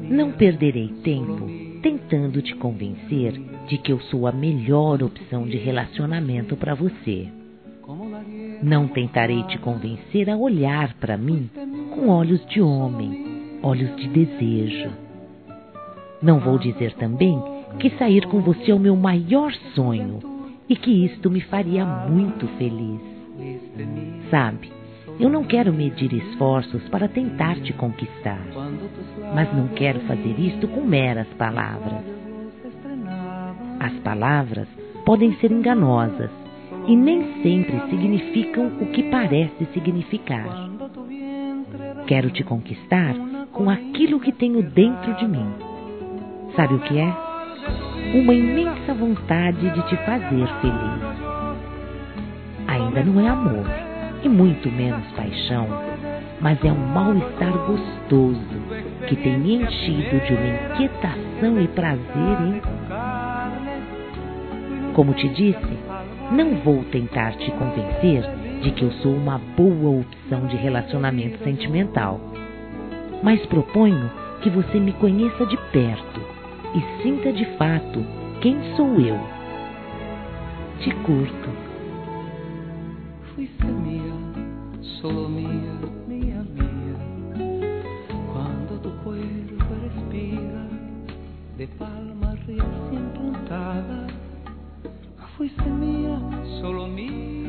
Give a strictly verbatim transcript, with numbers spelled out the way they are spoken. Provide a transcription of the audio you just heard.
Não perderei tempo tentando te convencer de que eu sou a melhor opção de relacionamento para você. Não tentarei te convencer a olhar para mim com olhos de homem, olhos de desejo. Não vou dizer também que sair com você é o meu maior sonho e que isto me faria muito feliz. Sabe, eu não quero medir esforços para tentar te conquistar, mas não quero fazer isto com meras palavras. As palavras podem ser enganosas e nem sempre significam o que parece significar. Quero te conquistar com aquilo que tenho dentro de mim. Sabe o que é? Uma imensa vontade de te fazer feliz. Ainda não é amor, e muito menos paixão, mas é um mal-estar gostoso que tem me enchido de uma inquietação e prazer em... Como te disse, não vou tentar te convencer de que eu sou uma boa opção de relacionamento sentimental, mas proponho que você me conheça de perto e sinta de fato quem sou eu. Te curto. Fuiste mía, solo mía, mía, mía. Cuando tu cuerpo respira de palmas recién plantadas. Fuiste mía, solo mía.